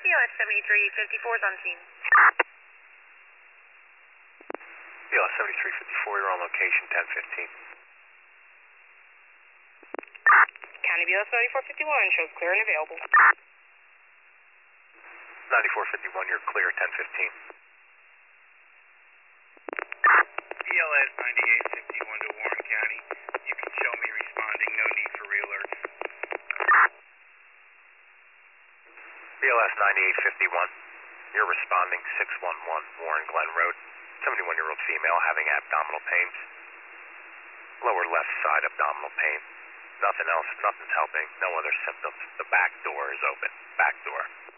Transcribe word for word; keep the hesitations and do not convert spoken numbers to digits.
B L S seventy-three fifty-four is on scene. B L S seventy-three fifty-four, you're on location, ten fifteen. County B L S ninety-four fifty-one shows clear and available. ninety-four fifty-one, you're clear, ten fifteen. B L S ninety-eight fifty-one to Warren County. You can show me responding, no need for re-alerts. B L S ninety-eight fifty-one, you're responding, six one one Warren Glen Road. seventy-one-year-old female having abdominal pains. Lower left side abdominal pain. Nothing else, nothing's helping, no other symptoms. The back door is open. Back door.